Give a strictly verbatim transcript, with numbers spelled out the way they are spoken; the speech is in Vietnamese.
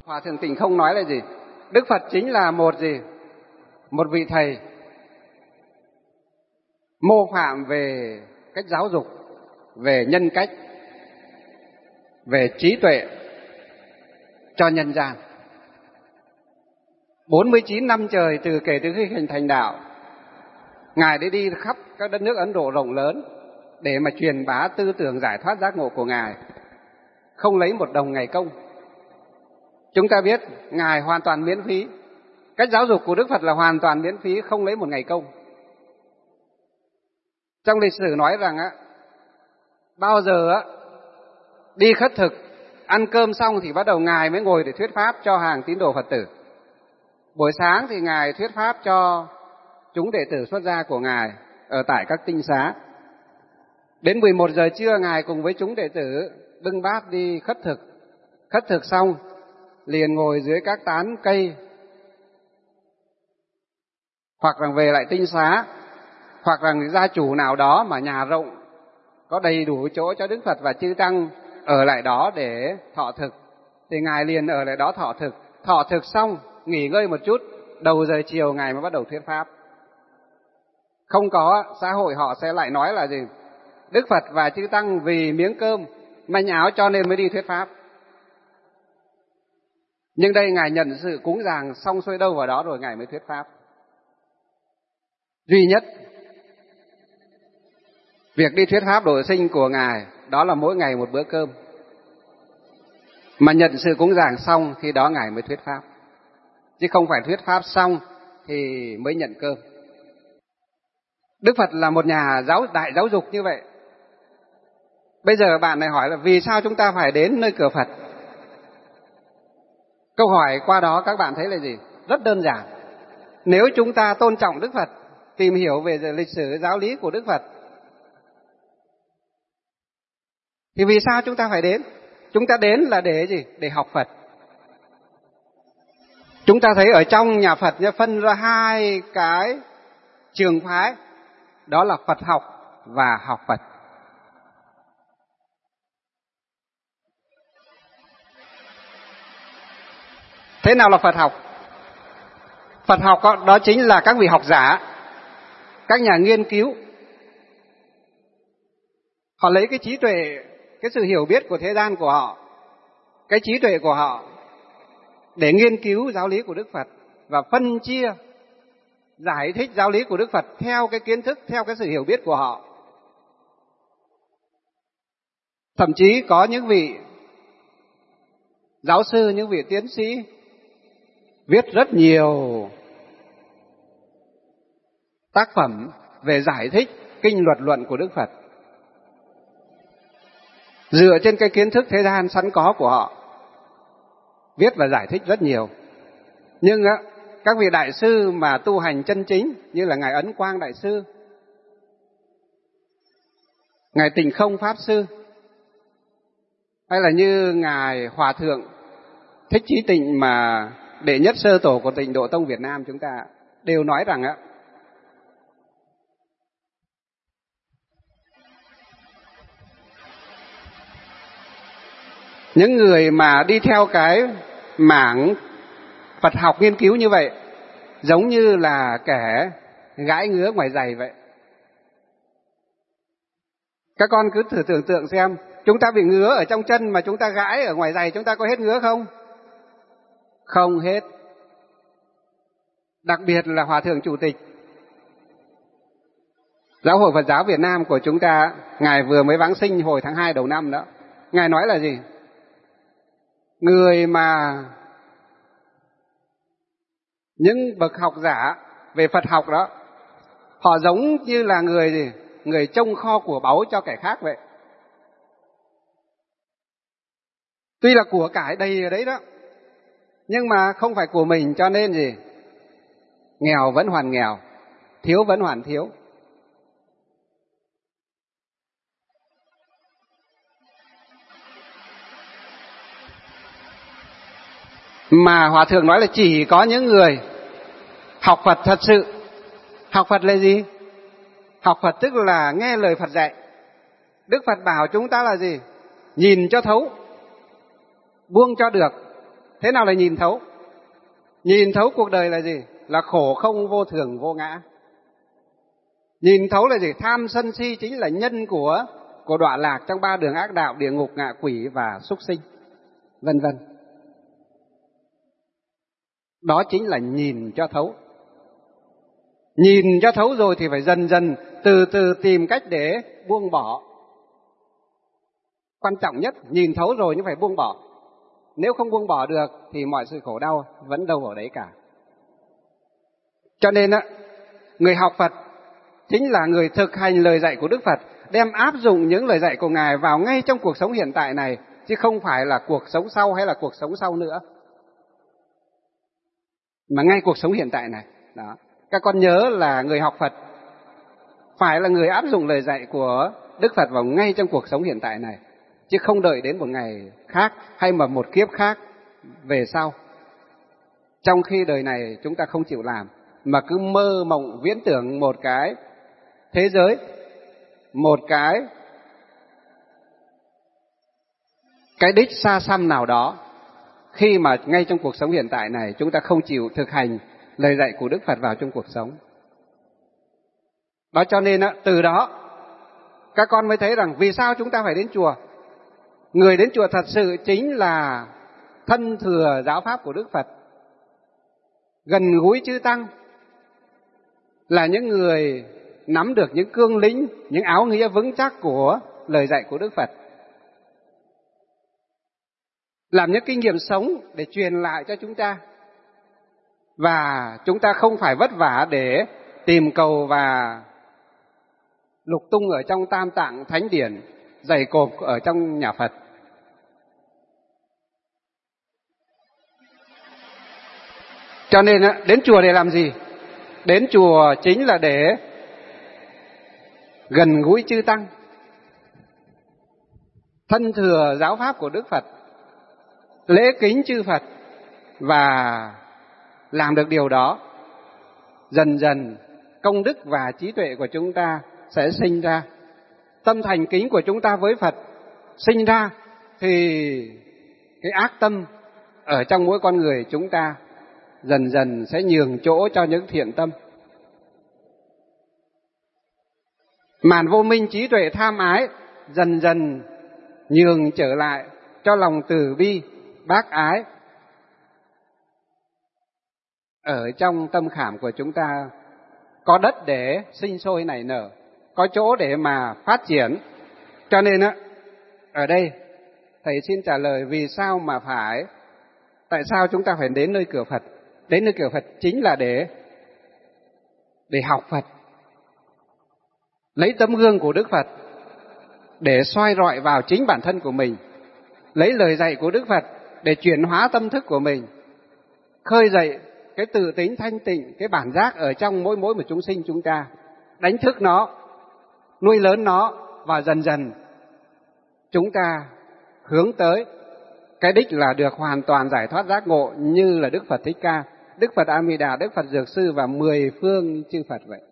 Hòa thượng Tịnh Không nói là gì? Đức Phật chính là một gì? Một vị thầy mô phạm về cách giáo dục, về nhân cách, về trí tuệ cho nhân gian. bốn mươi chín năm trời từ kể từ khi hình thành đạo, Ngài đã đi khắp các đất nước Ấn Độ rộng lớn để mà truyền bá tư tưởng giải thoát giác ngộ của Ngài, không lấy một đồng ngày công. Chúng ta biết Ngài hoàn toàn miễn phí. Cách giáo dục của Đức Phật là hoàn toàn miễn phí, không lấy một ngày công. Trong lịch sử nói rằng á, bao giờ á đi khất thực, ăn cơm xong thì bắt đầu Ngài mới ngồi để thuyết pháp cho hàng tín đồ Phật tử. Buổi sáng thì Ngài thuyết pháp cho chúng đệ tử xuất gia của Ngài ở tại các tinh xá. Đến mười một giờ trưa, Ngài cùng với chúng đệ tử bưng bát đi khất thực. Khất thực xong liền ngồi dưới các tán cây, hoặc là về lại tinh xá, hoặc là gia chủ nào đó mà nhà rộng có đầy đủ chỗ cho Đức Phật và chư tăng ở lại đó để thọ thực, thì Ngài liền ở lại đó thọ thực. Thọ thực xong nghỉ ngơi một chút, đầu giờ chiều Ngài mới bắt đầu thuyết pháp. Không có, xã hội họ sẽ lại nói là gì? Đức Phật và chư tăng vì miếng cơm manh áo cho nên mới đi thuyết pháp. Nhưng đây Ngài nhận sự cúng dường xong xuôi đâu vào đó rồi Ngài mới thuyết pháp. Duy nhất việc đi thuyết pháp độ sinh của Ngài đó là mỗi ngày một bữa cơm. Mà nhận sự cúng dường xong khi đó Ngài mới thuyết pháp, chứ không phải thuyết pháp xong thì mới nhận cơm. Đức Phật là một nhà giáo đại giáo dục như vậy. Bây giờ bạn này hỏi là vì sao chúng ta phải đến nơi cửa Phật? Câu hỏi qua đó các bạn thấy là gì? Rất đơn giản. Nếu chúng ta tôn trọng Đức Phật, tìm hiểu về lịch sử giáo lý của Đức Phật, thì vì sao chúng ta phải đến? Chúng ta đến là để gì? Để học Phật. Chúng ta thấy ở trong nhà Phật nhá, phân ra hai cái trường phái, đó là Phật học và học Phật. Thế nào là Phật học? Phật học đó chính là các vị học giả, các nhà nghiên cứu. Họ lấy cái trí tuệ, cái sự hiểu biết của thế gian của họ, cái trí tuệ của họ để nghiên cứu giáo lý của Đức Phật và phân chia, giải thích giáo lý của Đức Phật theo cái kiến thức, theo cái sự hiểu biết của họ. Thậm chí có những vị giáo sư, những vị tiến sĩ viết rất nhiều tác phẩm về giải thích kinh luật luận của Đức Phật, dựa trên cái kiến thức thế gian sẵn có của họ, viết và giải thích rất nhiều. Nhưng á, các vị đại sư mà tu hành chân chính như là Ngài Ấn Quang Đại Sư, Ngài Tịnh Không Pháp Sư, hay là như Ngài Hòa Thượng Thích Chí Tịnh mà đệ nhất sơ tổ của Tịnh Độ Tông Việt Nam chúng ta, đều nói rằng á, những người mà đi theo cái mảng Phật học nghiên cứu như vậy giống như là kẻ gãi ngứa ngoài giày vậy. Các con cứ thử tưởng tượng xem, chúng ta bị ngứa ở trong chân mà chúng ta gãi ở ngoài giày, chúng ta có hết ngứa không? Không hết. Đặc biệt là Hòa Thượng Chủ tịch Giáo hội Phật giáo Việt Nam của chúng ta, Ngài vừa mới vãng sinh hồi tháng hai đầu năm đó. Ngài nói là gì? Người mà những bậc học giả về Phật học đó, họ giống như là người gì? Người trông kho của báu cho kẻ khác vậy. Tuy là của cải đầy ở đấy đó, nhưng mà không phải của mình, cho nên gì? Nghèo vẫn hoàn nghèo, thiếu vẫn hoàn thiếu. Mà Hòa Thượng nói là chỉ có những người học Phật thật sự. Học Phật là gì? Học Phật tức là nghe lời Phật dạy. Đức Phật bảo chúng ta là gì? Nhìn cho thấu, buông cho được, Thế nào là nhìn thấu? Nhìn thấu cuộc đời là gì? Là khổ không vô thường vô ngã. Nhìn thấu là gì? Tham sân si chính là nhân của của đọa lạc trong ba đường ác đạo, địa ngục, ngạ quỷ và súc sinh, vân vân. Đó chính là nhìn cho thấu. Nhìn cho thấu rồi thì phải dần dần từ từ tìm cách để buông bỏ. Quan trọng nhất, nhìn thấu rồi nhưng phải buông bỏ. Nếu không buông bỏ được thì mọi sự khổ đau vẫn đâu ở đấy cả. Cho nên á, người học Phật chính là người thực hành lời dạy của Đức Phật, đem áp dụng những lời dạy của Ngài vào ngay trong cuộc sống hiện tại này, chứ không phải là cuộc sống sau hay là cuộc sống sau nữa, mà ngay cuộc sống hiện tại này. Đó. Các con nhớ là người học Phật phải là người áp dụng lời dạy của Đức Phật vào ngay trong cuộc sống hiện tại này, chứ không đợi đến một ngày khác hay mà một kiếp khác về sau. Trong khi đời này chúng ta không chịu làm, mà cứ mơ mộng viễn tưởng một cái thế giới, một cái cái đích xa xăm nào đó, khi mà ngay trong cuộc sống hiện tại này chúng ta không chịu thực hành lời dạy của Đức Phật vào trong cuộc sống. Đó cho nên từ đó các con mới thấy rằng vì sao chúng ta phải đến chùa. Người đến chùa thật sự chính là thân thừa giáo pháp của Đức Phật, gần gũi chư tăng, là những người nắm được những cương lĩnh, những áo nghĩa vững chắc của lời dạy của Đức Phật, làm những kinh nghiệm sống để truyền lại cho chúng ta. Và chúng ta không phải vất vả để tìm cầu và lục tung ở trong tam tạng thánh điển, dày cộp ở trong nhà Phật. Cho nên đến chùa để làm gì? Đến chùa chính là để gần gũi chư tăng, thân thừa giáo pháp của Đức Phật, lễ kính chư Phật, và làm được điều đó, dần dần công đức và trí tuệ của chúng ta sẽ sinh ra. Tâm thành kính của chúng ta với Phật sinh ra thì cái ác tâm ở trong mỗi con người chúng ta dần dần sẽ nhường chỗ cho những thiện tâm. Màn vô minh trí tuệ tham ái dần dần nhường trở lại cho lòng từ bi bác ái ở trong tâm khảm của chúng ta, có đất để sinh sôi nảy nở, có chỗ để mà phát triển. Cho nên á, ở đây thầy xin trả lời vì sao mà phải, tại sao chúng ta phải đến nơi cửa Phật. Đến nơi cửa Phật chính là để để học Phật, lấy tấm gương của Đức Phật để soi rọi vào chính bản thân của mình, lấy lời dạy của Đức Phật để chuyển hóa tâm thức của mình, khơi dậy cái tự tính thanh tịnh, cái bản giác ở trong mỗi mỗi một chúng sinh chúng ta, đánh thức nó, nuôi lớn nó, và dần dần chúng ta hướng tới cái đích là được hoàn toàn giải thoát giác ngộ như là Đức Phật Thích Ca, Đức Phật A Di Đà, Đức Phật Dược Sư và mười phương chư Phật vậy.